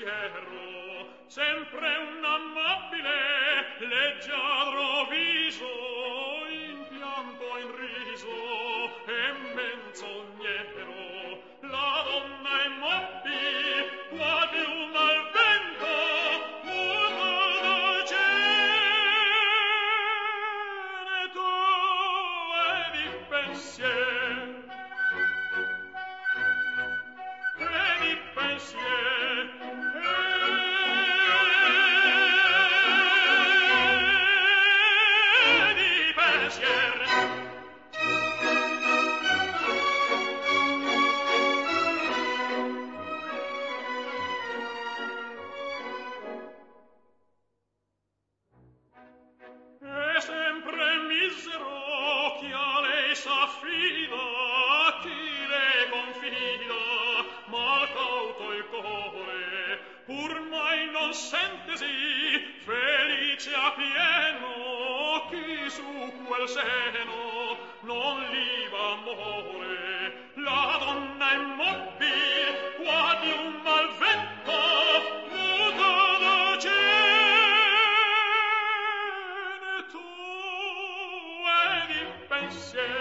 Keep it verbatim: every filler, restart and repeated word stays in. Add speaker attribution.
Speaker 1: pensiero, sempre un amabile, leggiadro viso, in pianto, in riso, e menzognero, la donna immobile, quasi un al vento, muta dal geneto e di pensier. E di pensier, e di pensier. E sempre misero chi a lei s'affida, chi le confida, mal cauto il core, pur mai non sentesi felice a pieno, chi su quel seno non liva amore, la donna immobile, qua di un mal vento, muta da geneto e di pensier.